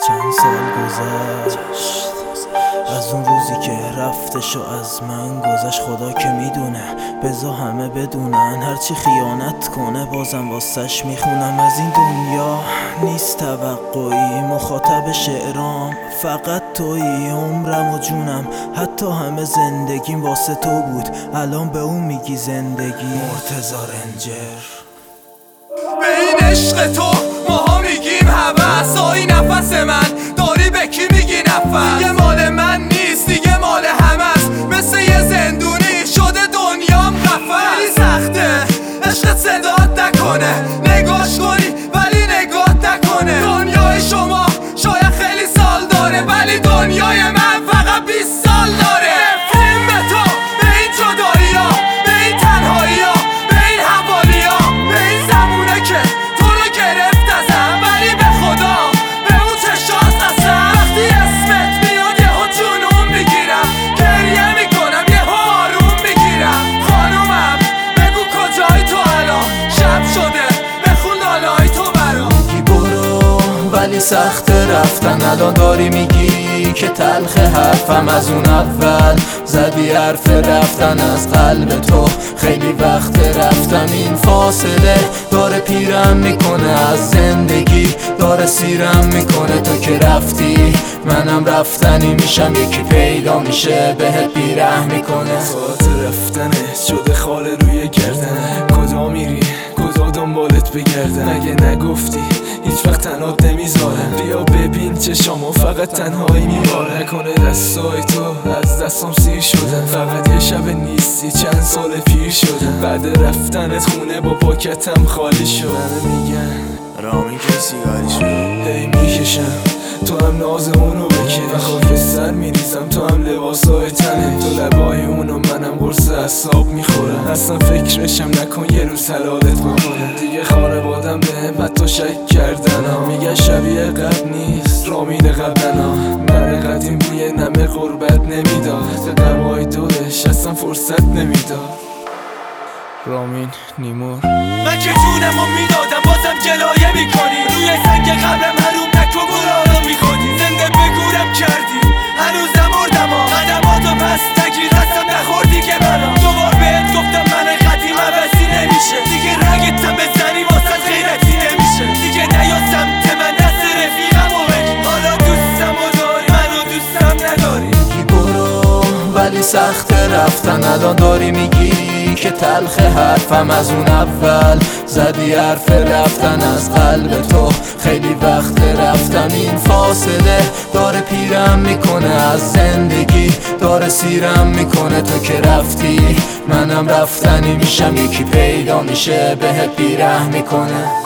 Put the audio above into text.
چند سال گذشت از اون روزی که رفتش و از من گذشت. خدا که میدونه بذار همه بدونن هرچی خیانت کنه بازم واسش میخونم. از این دنیا نیست توقعی، مخاطب شعرام فقط تویی. عمرم و جونم حتی همه زندگیم واسه تو بود، الان به اون میگی زندگی. مرتضی رنجر. به این عشق تو ماها میگیم هوس، آی نفس من داری به کی میگی نفس؟ دیگه مال من نیست دیگه مال همست، مثل یه زندونی شده دنیام قفس. خیلی سخته عشقت صدات نکنه، نگاش کنی ولی نگات نکنه. دنیای شما شاید خیلی سال داره ولی دنیای من فقط 20 سال داره. فیلم به تو، به این جدایی ها، به این تنهایی ها، به این حوالی ها، به این زمونه که تو رو گرفت ازم، ولی به خدا به اون چشات قسم. وقتی اسمت میاد یه ها جنون میگیرم، گریه میکنم یه ها آروم میگیرم. خانومم بگو کجایی تو الان، شب شده بخون لالای تو برام. میگی برو ولی سخت رفتن، الان داری میگی که تلخ حرفم. از اون اول زدی حرف رفتن از قلب تو، خیلی وقت رفتم. این فاصله داره پیرم میکنه از زندگی، داره سیرم میکنه. تو که رفتی منم رفتنی میشم، یکی پیدا میشه بهت بیره میکنه. ساعت رفتنه شده خاله روی گردنه، کجا میری کجا دنبالت بگردم؟ مگه نگفتی هیچ وقت تنهات نمیذارم؟ بیا ببین چشامو فقط تنهایی میباره. نکنه دستای تو از دستم سیر شدن، فقط یه شب نیستی چند سال پیر شدن. بعد رفتنت خونه با پاکتم خالی شد. میگن رامی که سیگاری شد، هی میکشم تو هم ناز اونو بکش. و خاک سر میریزم تو هم لباسای تنه، تو لبای اونو منم قرص اعصاب میخورم. اصلا فکرشم نکن یه روز حلالت بکنم. دیگه خانوادم به حتی شک کردن، میگن شبیه قبل نیست رامین قبلنا. من قدیم بوی نمه غربت نمیداد، به قبای دورش اصلا فرصت نمیداد. رامین نیمور. من که جونمو میدادم بازم گلایه میکنی، روی سنگ قبرم حروم نکن قرارو میخونی. زنده بگورم کردی هنوزم مردم ها، قدماتو پس تگیر قسم نخوردی که برام. دوبار بهت گفتم من قدیم عوضی نمیشه، دیگه رنگتم بزنی واسه غیرتی نمیشه. دیگه نیا سمت من دست رفیقم و بگی حالا دوستم و داری منو دوستم نداری. میگی برو ولی سخت رفتن، الان داری میگی که تلخ حرفم. از اون اول زدی حرف رفتن از قلب تو، خیلی وقت رفتم. این فاصله داره پیرم میکنه از زندگی، داره سیرم میکنه. تو که رفتی منم رفتنی میشم، یکی پیدا میشه بهت بیره میکنه.